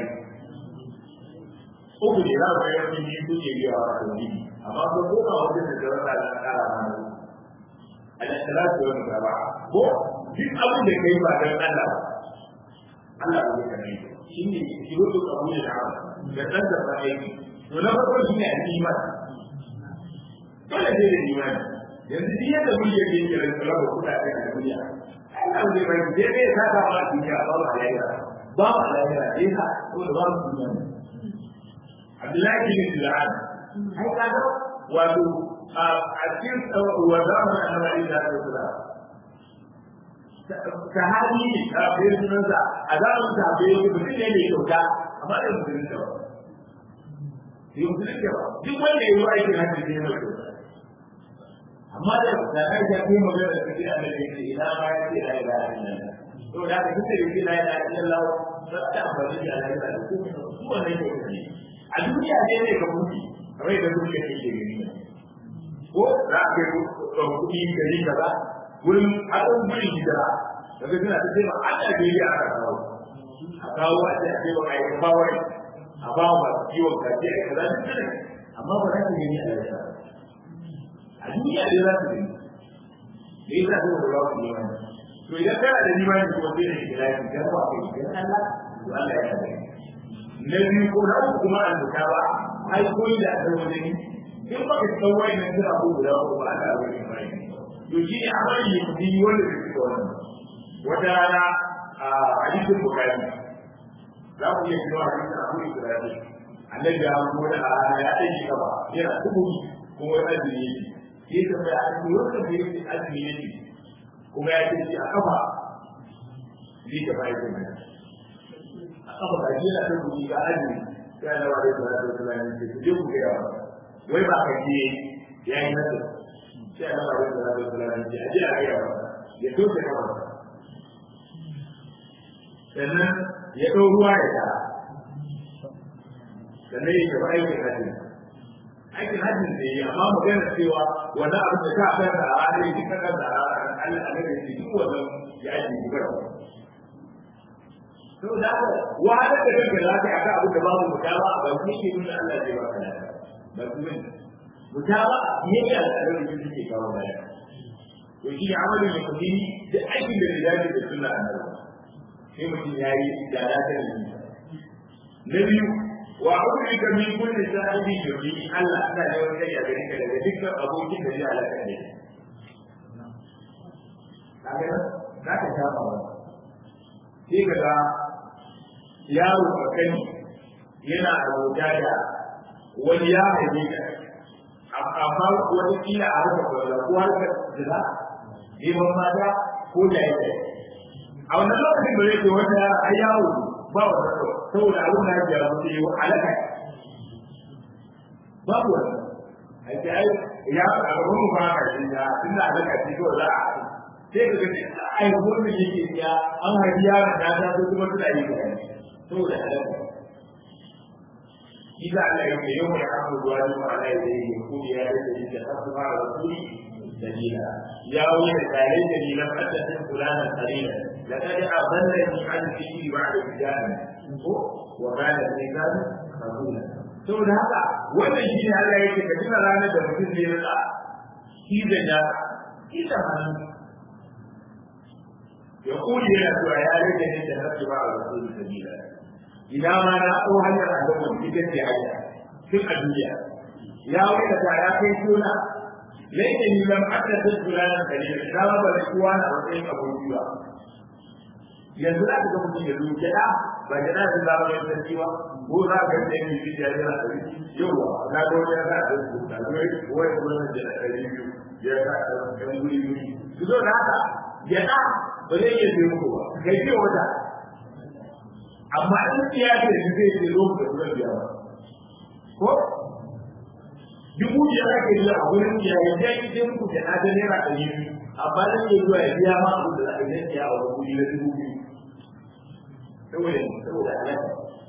uku ne za ka yi ni kuke biya wa dalili amma ko ko ba wajen da wata da kara mana al-ikhlasu wa mutaba ko duk abin da kai ba dan Allah Allah ya kare shi ne shirutu qabul al-amal da dan da aiki to na farko shi ne al-iman dole sai da imani yanzu duk yadda mun yake yin raba kuɗaɗe a duniya Allah zai bai dai dai ta ka ba duniya ba ba lahira ba ba lahira dai ha ko da ba duniya Abdullahi bin Ziyad ai kaga wato a cikin wadawa Annabi da Rasulullah sahabi ne a bayan sunansa a zamanin da bai yi mutum ne mai kyauta amma da mutum ne ba yi mutum ne ba duk wanda ya yi aikin hajji ne mai kyauta amma da da kai da kai magana da kike da kike ina ma ya ce la ilaha illallah to da kake da kike la ilaha illallah da ta amfani da la ilaha illallah ko wannan ne ne a duniya ne ne ka mutu rai da duniya kike gani ko za ka yi kuɗi gari kaza wurin adon gurin hijira daga suna ta cewa an da gari aka kawo a kawo a ce a ce ba a yi bawai a ba wa kiwon kaji a kaza duk ne amma ba za ka gani a yasa a duniya dai za su gani da yasa ko da babu imani to idan kana da imani kuma sai da shiga lafi dan ba kai dan Allah to Allah ya kare na biyu ko na uku kuma an duka ba ai koyi da aka wajen in ba ka san wai nan da abu guda ko ba Allah ya kare to shi ne amali ne kudi wanda ke fito wannan wata rana a hadisin Bukhari za ku iya cewa hadisin Abu Isra'il annabi ya mu da ya dai gaba yana tubu kuma ya ajiye shi sai da ya yi wanda bai yi azumi ne kuma ya ce a kafa shi da bai da a kafa da shi da kuma ga azumi sai da wani da da da ne ce je ku ga wai ba ka ji yayi nasa sai da wani da da da ne ce aje a ga ya to sai ka sannan ya dau ruwa ya ta sannan ya ba aikin hajji aikin hajjin da yi amma magana cewa wani abu da ka kan da a ne duka kan da Allah Allah ne shi duk wannan ya yi gura to da wahada da kake lafi aka abu da babu mutaba ba shi ke nuna Allah zai baka lafiya ba kuma mutaba ne ya Allah ne shi ke kawo baya to shi amalin da kudi da aikin da ya dace da sunna Allah sai mutum yayi da lafiya ne na biyu wa aurika min kulli sahibi yubi Allah ana da wani ya gani ka daga dukkan abokin da ya halaka ne kaga za ka shafa wa sai ka ga yaro kakani yana abota da wani ya haife ka amma wani kila a harkar kwallo ko harkar jira neman mata ko da ya a wannan lokacin da zai ce wata yara ai yawo ba wa saboda abin da ya mutu yi alaka babu wani ai sai ya a gaban mu ba ka shi da tunda alaka ce ko za a sai ka ga ai gurbin yake ya an haifi yaron da ta so kuma tana yi ba saboda alaka إذا على يوم يعرض الواجب على يديه يقول يا ليتني اتخذت مع رسولي سبيلا يا ويلتى ليتني لم اتخذ فلانا خليلا لقد اضلني عن الذكر بعد إذ وكان الانسان خذولا saboda haka wannan shi ne Allah yake ka tuna ranar da mutum zai rika kizan ya kizan hannu ya kuli yana cewa ya rage ne da nasu ba a rasulun sabila ina ma na ɗau hanyar annabi ita ce hanya tun a duniya ya wai da ya kai suna laifin ni lam adda ta turanan kalila ina ma ba da kowa na matsayin aboki ba yanzu za ka ga mutum ya zo gyaɗa ba gyaɗa da za mu yi sarki ba ko za ka ga yin shi ya yana da yau na ga wani yana da su da wai wai gurin da da biyu ya ga ɗan guri guri su zo da haka gyaɗa ba zai iya biyo muku ba kai ce wata amma in siya ce zai ce zo da zuwa biya ba ko dubu biyar ake yi a wurin siya ya je ki je muku da na da naira ɗari biyu amma da ke zuwa ya biya ma abu da za a yi siya a wani kuɗi na dubu biyu saboda saboda alaƙa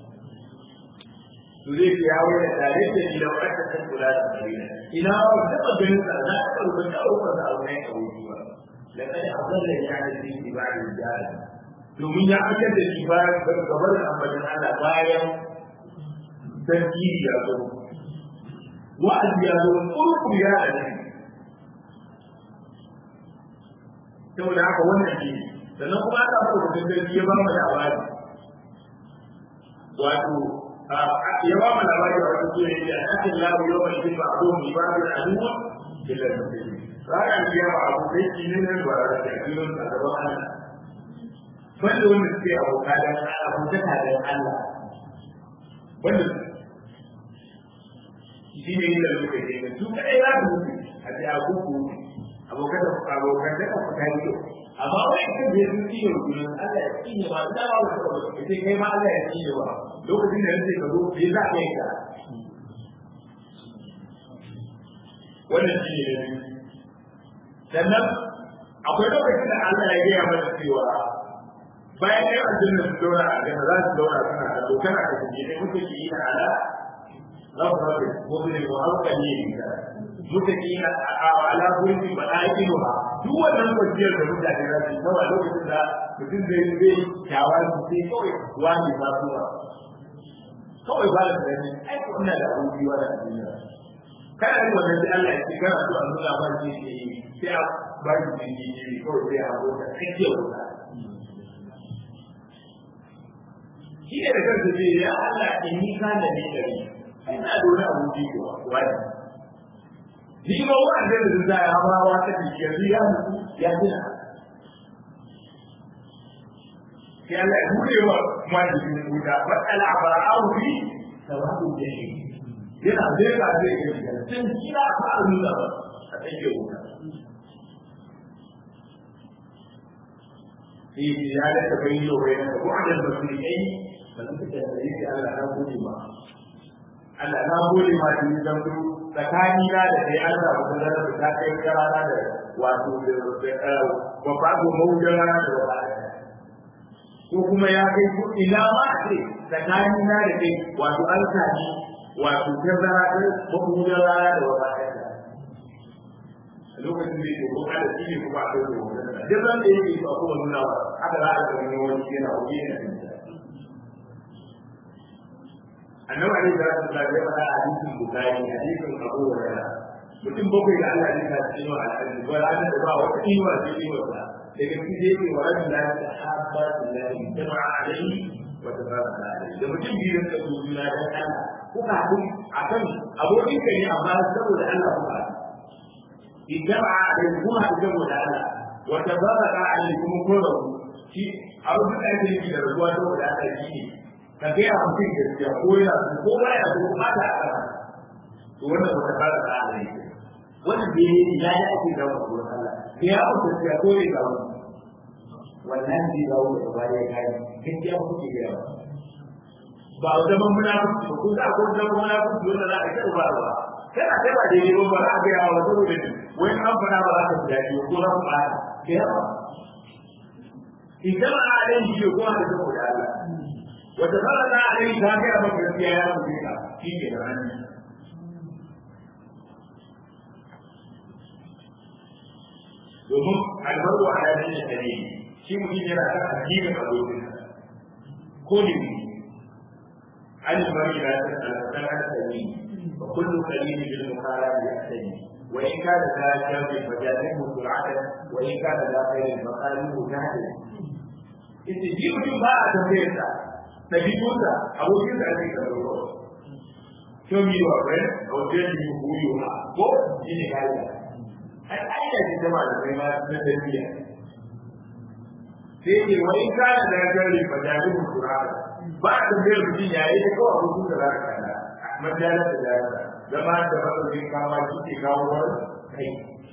to zai ya wani tare da ni da wata kan kula da marina ina ba taɓa ganin sa na taɓa rubuta aukar da abu ne a wuri ba da kada a zalla ya da shi ba da jari domin ya fitar da shi ba gabar da ambaton Allah bayan sarki ya zo wa'azi ya zo kurku ya da shi saboda haka wannan shi sannan kuma aka so da sarki ya ba mu labari wato ya ba mu labari a wata sura da ake lawo yau mai jin ba a zo mu ba da aluwa illa da sai ranar kiyama abu kai shi ne ne ba da kiyon da gaban Allah banda wanda suke abokan abokata da Allah wanda shi ne yin da muka je da su kadai za su mutu a ji abubu abokan da abokan da ka fita ne amma wani kan da sun ci yau gurin Allah ya ci ne ba da ba su ba sai kai ma Allah ya ci ne ba lokacin da yake ka zo bai za ka yi ka wannan shi ne sannan akwai lokacin da Allah ya gaya mana cewa bayan ɗaya aljanna su zauna a gana za su zauna suna da dokana da su ne muke ki yi na ala rabbin mu'min wa alqani muke ki yi na ala gurin ba da yi ba duk wannan wajiyar da mutane za su tawa lokacin da mutum zai zai kyawa su sai kawai wani ba su ba kawai ba da tsari ai ko ina da abubuwa da duniya kana yi wannan da Allah ya ce kana so a nuna ba shi sai a ba shi ne kawai sai a zo da tsakiyar wuta shi ne da kansa ce ya Allah in ni ka da ni dari sai na dole abu ji ko wani ni ma wanda da za ya ba wa ta ji ya ya ya dina sai Allah ya bude wa ma da ni guda matsala fara'u fi sawabu jahi yana zai ka zai ga sun kira ka nuna a take wuta sai ya da bayyana bayyana ko an da su ne ba su da dalili Allah na gode ma Allah na gode ma da ni dan tsakani na da kai Allah ba da da ta kai karana da wato da wa ba go mawjara da wa ko kuma ya kai ku ila ma ce tsakani na da kai wato an sani wato tazara da mawjara da wa lokacin da yake ko kada shi ne kuma a kai da wannan da zan da yake ko kuma nuna ba haka za a ga wani wani yana wani yana annabi alaihi salatu wasallam ya faɗa a hadisin bukhari hadisin abu hurairah mutum bakwai da Allah ya ta cikin al'adu ba ranar da ba wata iwa ce iwa ta daga cikin da yake wa rajul la tahabba billahi jama'a alaihi wa tabaraka alaihi da mutum biyu da su juna da Allah kuka haɗu akan abokin ka ne amma saboda Allah kuka jama'a alaihi kuma haɗu saboda Allah wa tabaraka alaihi kuma kuma shi abu da ake yi da ruwa saboda Allah shi ne ka ga ya mutum gaskiya ko yana ko ba ya so ba ta aka to wannan wata fara da Allah ne wannan da ya ya ake da wannan Allah da ya mutum gaskiya ko ne ga wannan da ya dawo da bare kai gaskiya ko ke ga ba da mun munafiki ko da ko da munafiki wannan da ake ba ba kai a kai ba da ne ba a ga ya wato da wai an fara ba za ka ji ko na ba ke ba idan a dai ji ko da saboda Allah وتفرد عليه هكذا بكر يا مدينة في كلام domin albaru a yayin da tare shi mutum yana kan addinin abokin ko ne an bari da ta alƙan asali wa kullu qalil bil muqarrab yahtaji wa in kana da jawi fajadihu sur'atan wa in kana da khairin faqalihu jahil ita ji mutum ba a tambayar sa ɗabi'unsa abokin da ake karɓar show me your friend or tell me who you are ko shi ne kariya ai aida ce ta malamai ma na tarbiyya sai ke wani kana da gari ba da yin kurara ba a tambayar mutum ya yi kawai abokin da za ka kana majala da jara zama da matsalolin kama shi ke kawo wani kai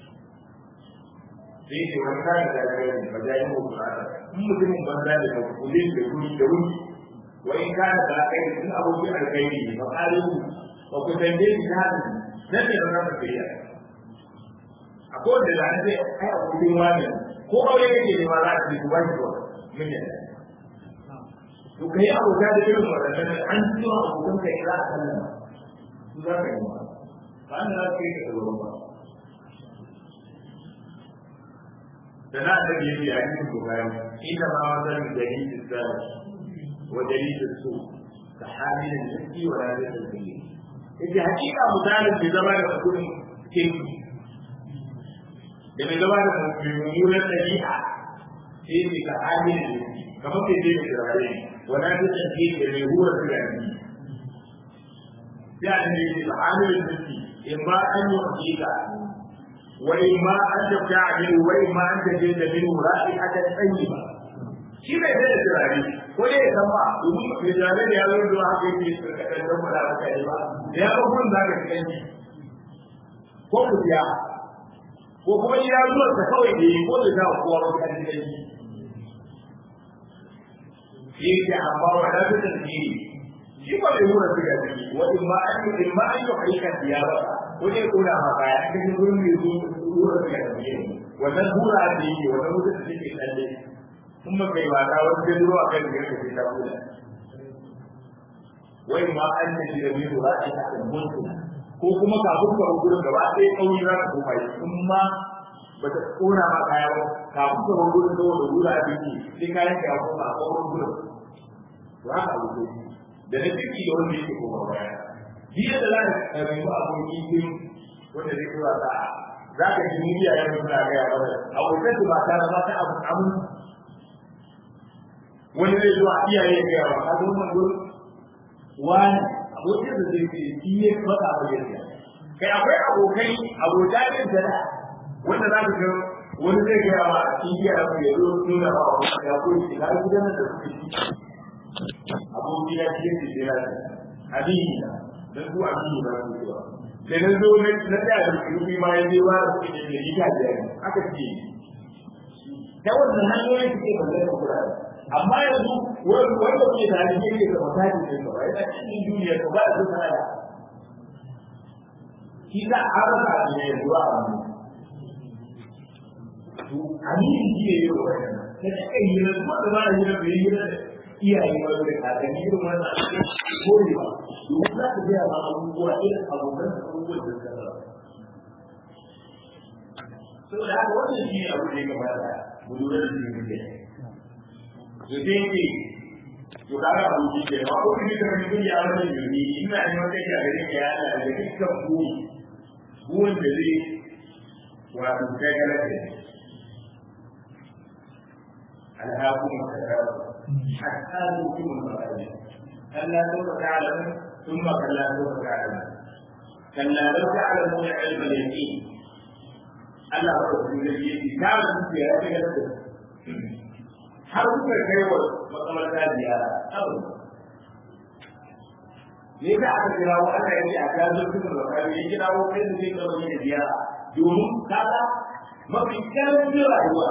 sai ke wani kana da gari ba da yin kurara in mutumin banza da kulin da kuri da wuri wa in kana da kai in abokin alkhairi ne fa qalu wa ku tambaye shi haka dan da ran da kai akwai da zan ce ai abokin wani ko aure yake ne ma za ka ji ba shi ko mun yi to kai aboka da irin wannan an ji wa abokan kai za ka sallama su za ka yi ma ba an da kai ka zo ba da na da biyu ya yi ko bayan ina ma wannan dalilin da ودليل السوء كحامل النفس ولا يتزين إذا حقيقة مدارس بزمان تكون كيف لما زمان المؤمنون الطبيعة كيف كحامل النفس كما في دين الإسرائيل ولا تزين اللي هو الفلاني يعني حامل النفس إما أن يعطيك وإما أن تبتاع منه وإما أن تجد منه رائحة طيبة shi bai da turare ko dai sama domin turare da ya zo zuwa haka yake karkashin da mala ba kai ba da ya ga gurin zaka ci kanki ko ku biya ko kuma ya zo ta kawai da ko da ta kowa ba kai kanki shi ke amma wa da ta tsiri shi ba da wurin da yake wa in ma an in ma an yi aika biya ba ko dai kula ma kaya cikin gurin da zo wurin da yake wannan hura da yake wannan mutum da yake kalle ثم كي وادا وتدروا أكل غير كذا ولا وين ما أنت تجيبه رأيك المنتج هو كم كابوس كابوس كابوس إيه أو يلا كوماي ثم بتكون ما كايو كابوس كابوس ده ودور أبيتي تكاين كابوس كابوس كابوس واه كابوس ده نتيجة يوم بيجي كوماي dia adalah memang aku ingin wanda zai kira ta za ka ji miliya ya mutuna ga ya ba abokan su ba ta ba ta abu abu wani zai zuwa iyaye ga yawa a zo mun gurin wani abokin da zai ce shi ya faɗa ba gaskiya kai akwai abokai abota ne da wanda za ka ga wani zai ga yawa a cikin iya da ya zo nuna ba wa ya ko shi ga gidan da suke shi aboki ya ce shi da hadisi dan ku abin ba ku cewa da nan zo ne na da rubi ma yaje wa su ke da ita da aka ce ta wannan hanyoyin suke bayyana Qur'ani amma yanzu wani wanda ke da hadisi yake da mutaji ne ba yana cikin duniya ko ba su kana shi da araba ne zuwa to amin ji ne yau wannan sai kai yi da kuma da ba yi da yi da iyaye ba da kakanni irin wannan koyi ba domin za ka gaya ma abubuwa irin abokan abubuwan da suka zama saboda haka wannan shi ne abu da ya kamata mu lura da shi ne to sai ke to kaga abu shi ke ma ko kuma da mun yi wannan yuri ina ne wanda ya gare ka ya da da dukkan buwi buwan da zai wato kai kana ce alhaqum takarabu hatta yukum al-ma'ani alla sawfa ta'lamun thumma kalla sawfa ta'lamun kalla law ta'lamuna 'ilma al-yaqin Allah ba ku ne yake ka mutu ya ga da har kuka kai wa matsalar da ziyara abu ne ka aka kira wa Allah yake a ga zuwa da kai ya kira wa kai da zai kawo ne ziyara domin kaga mafi karancin rayuwa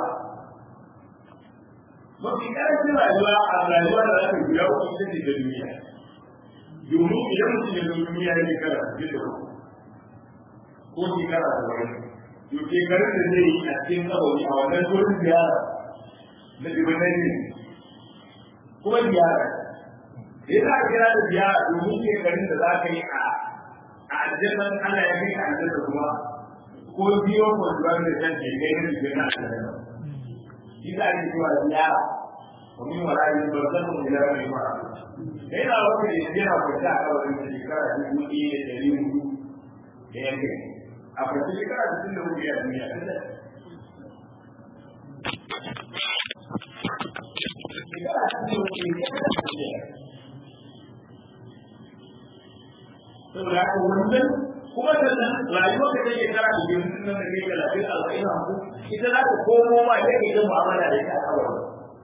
mafi karancin rayuwa a rayuwa da aka guda uku ita ce da duniya domin idan mutum ya zo duniya ya shekara sittin da uku ko shekara saba'in to shekarun da zai yi a cikin kabari a wannan gurin ziyara na dubanai ne kuma ziyara da ya za a kira da ziyara domin shekarun da za ka yi a aljannan Allah ya kai ka aljanna kuma ko biyo ko zuwa da zan ke kai da ziyara a aljanna shi za a yi cewa ziyara ومن وراء البرزخ الى يوم البعث. هنا وقت الزيارة وقتها أول من الشكارة تقول إيه دليل يعني أقول الشكارة تقول له يا ابني أبدا. saboda haka wannan kuma sannan rayuwar da take kara da yanzu nan da kai talatin arba'in hamsin ita za ta komo ma da ke yin mu'amala da ita a kawai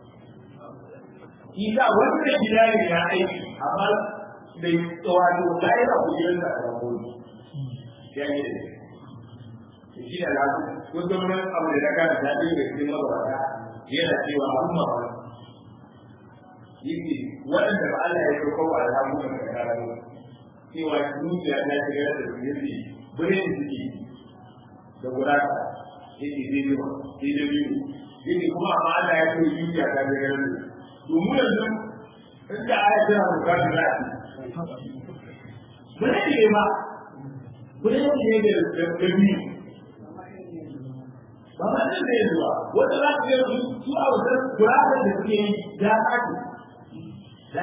isa wanda gida ne ya aiki amma da wato ta yi rabu gidan da a rahoto ya yi da shi da lafi ko zaunan abu da daga da daɗi da cikin mabata yana cewa amma yake waɗanda ba Allah ya yi kowa da mu da karatu cewa dukiya ta shiga da zunubi bare suke da gurata yake daidai ba daidai biyu yake kuma amma Allah ya ce dukiya ta shiga da domin yanzu inda aya tana bukatun lafi bare ne ba bare ne da da biyu ba ma nan da zuwa wanda za ka yi su a wajen gurata da suke yi da ake da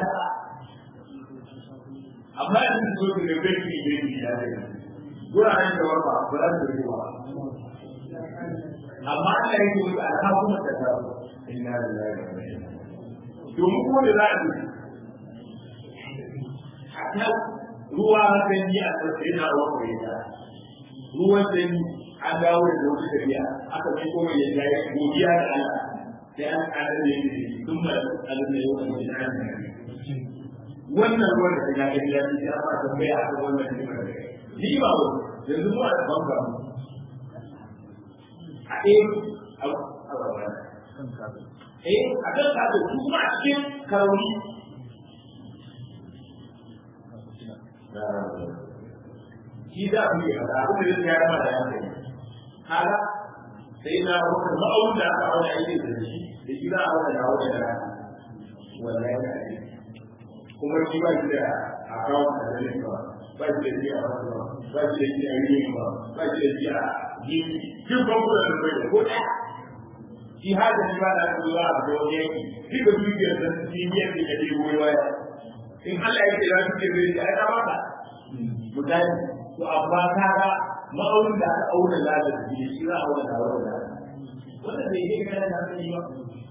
amma yanzu su zo da bai ki bai ki da ne guraren da warba ba za su yi ba amma Allah yake yi alhamdu da ta inna lillahi wa inna ilaihi domin kuma da za a yi hatta ruwa sanyi a tsarki na ruwa kwaye ta ruwan sanyi an dawo da wata tafiya aka mai kuma ya jaye godiya da Allah sai an kadar da yake sun ba alin da yau da jami'a wannan ruwan da ya ga ya ci ya fara tambaya a kan wannan ni'imar da ni ba wa yanzu mu a banka a eh a eh a kan ka da kuma a cikin karauni shi da mu yi da abu da ya rama da yanka kaga sai na wata ma'aun da aka auna yake da shi da shi za a auna da auna da rana wallahi da ake kuma shi ba shi da akawun da zai ba ba shi da shi a wasu ba ba shi da shi a yi ba ba shi da shi a yi duk bankuna da bai da ko ɗaya shi hada shi ba da aka zuwa a ga wani yanki shi ga dukiyar da shi biyar da ke goyi waya in Allah ya ce za su ce zai ai ta mata mutane to amma kaga ma'aunin da aka auna lada da shi shi za a auna da auna lada wannan bai yi kana da sani ba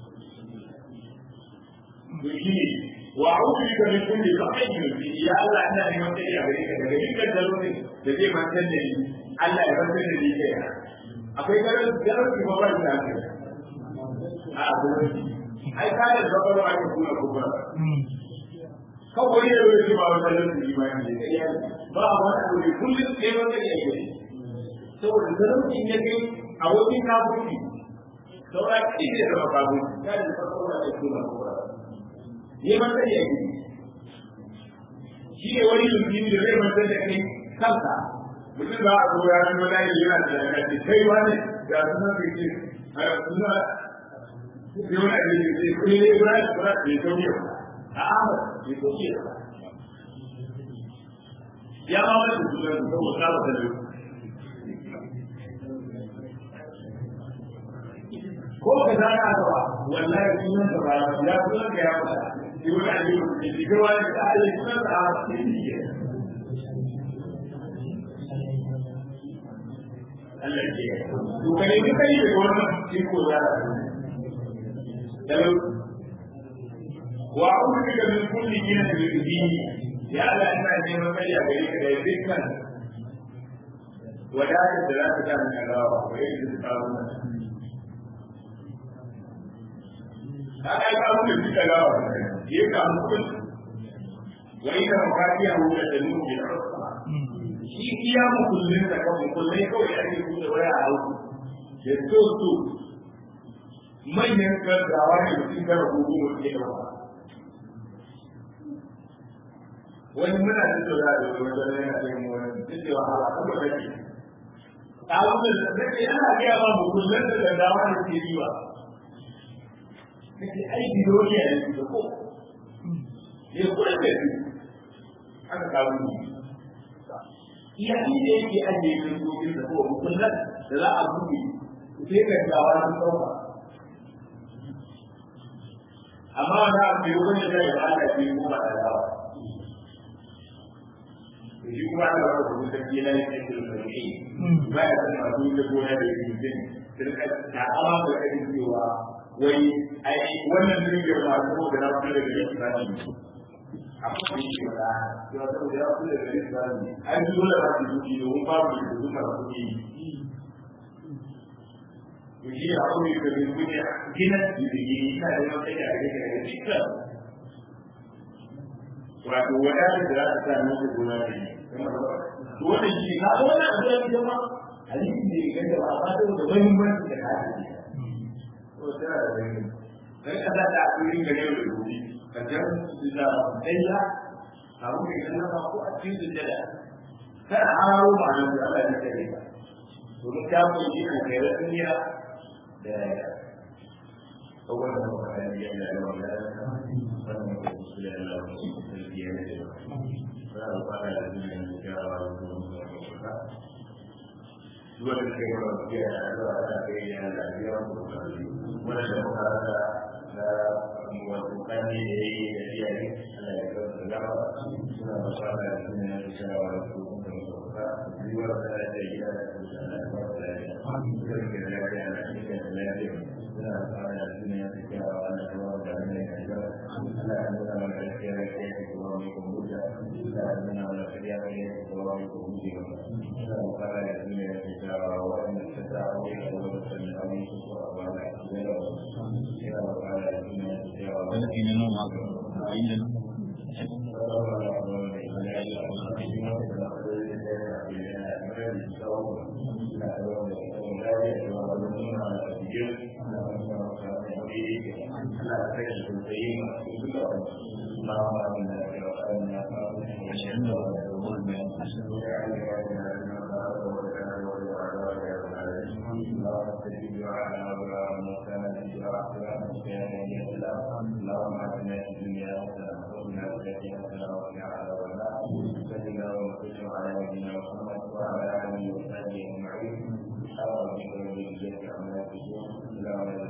to shi wa a'udhu bika min kulli shay'in ya Allah ina neman tsari a gare ka daga dukkan dalolin da zai mantar da ni Allah ya mantar da ni kai akwai garin garin ki ba ba da haka a gurin ai kai da bakaro ake kuma kuma kawai ne wani ba wani dalilin imani ne kai ba wani abu ne kullum sai wanda ya yi saboda dalilin ya kai a wajen kafiri saboda kike da babu ya da bakaro ake kuma kuma neman da ya yi shi ne wani mutum da zai mantar da kai kanka mutum ba a zuwa ya nuna yi yana da yankaci kai wani ga suna kai ce a suna sai wani abin da zai kuma ne ba shi ba ya sauye a amur ya sauye ya ma wani da suna da saboda kama da lau ko ka zana a gaba wallahi sunan da ba ya sunan ka ya fada يقول عليه الجوال تعالى يسمع عاصمية التي وكان يمكن يقول يقول هذا وأعوذ بك من كل جنة بالدين يا الله أن أجل مكان يبريك ليذكر ولا الثلاثة من الأرواح ويجب التعاون هذا يقول لك الأرواح ya samu kudi wani da mafatiya wuce da nufin da shi iya mukullin da kan mukullai kawai ake buɗe waya a hau da so so manyan gaggawa ne mutum gara gugu mutum ya ɗauka wani muna da tsora da wani wajen yana da yin wani duk da wahala kuma kake ɗalibin da nake ana gaya ma mukullin da gaggawa ne ke yi ba nake aiki dole ne da ko ne kuma da shi aka kawo ni iya ni da yake ajiye da dokin da ko kullum da za a buɗe sai ka dawo an dauka amma da abu yau ne da ya Allah ke mu ba da dawa shi kuma da wata kuma da ke nan ne da shi ba ya san ma duk da gona da yake din sai ka ta amma da kai cewa wai ai wannan dukiyar ma ko da na fara da shi ba shi akwai shi da ya zo da ku da shi ba ni ai dole ba ki duki don ba ku da duka kuɗi to shi ya aure da kuɗi gina digi ina da wata da ake da dika wato wadanda da za ta sa musu gona ne to wannan shi ka wannan abu da kuma hadisi ne ga da ba da muhimmanci da hadisi to tana da wani dan kaza da asirin ga yau da gobe kajan da daya a wurin nan ba ko a cikin da kada haro ba nan da Allah ya kare ka to mun ta ku yi an kai duniya da awwal da ba ya yi da wannan wannan ko su da Allah ko su yi da ba ba da duniya da ya wa ko ka dua da kai ba ya da da kai ya da ya ko ka wannan da ka da da muwaffaqan ne da ya yi Allah ya kawo da gaba suna ba da duniya da ya wa ko Jiwa saya jadi ada kesusahan saya. Kerja saya ada kerja saya. Saya ada dunia kerja ada keluar dari kerja. Saya ada kerja saya keluar dari kerja. Saya ada kerja saya keluar dari kerja. Saya ada dunia kerja orang kerja orang keluar dari kami sesuatu orang kerja. Saya ada dunia kerja. Ini nama ini. اللهم اعطنا في الدنيا حسنه وقنا عذاب النار وصلى وسلم على نبينا محمد وعلى اله وصحبه اجمعين سبحان ربك رب العزه عما يصفون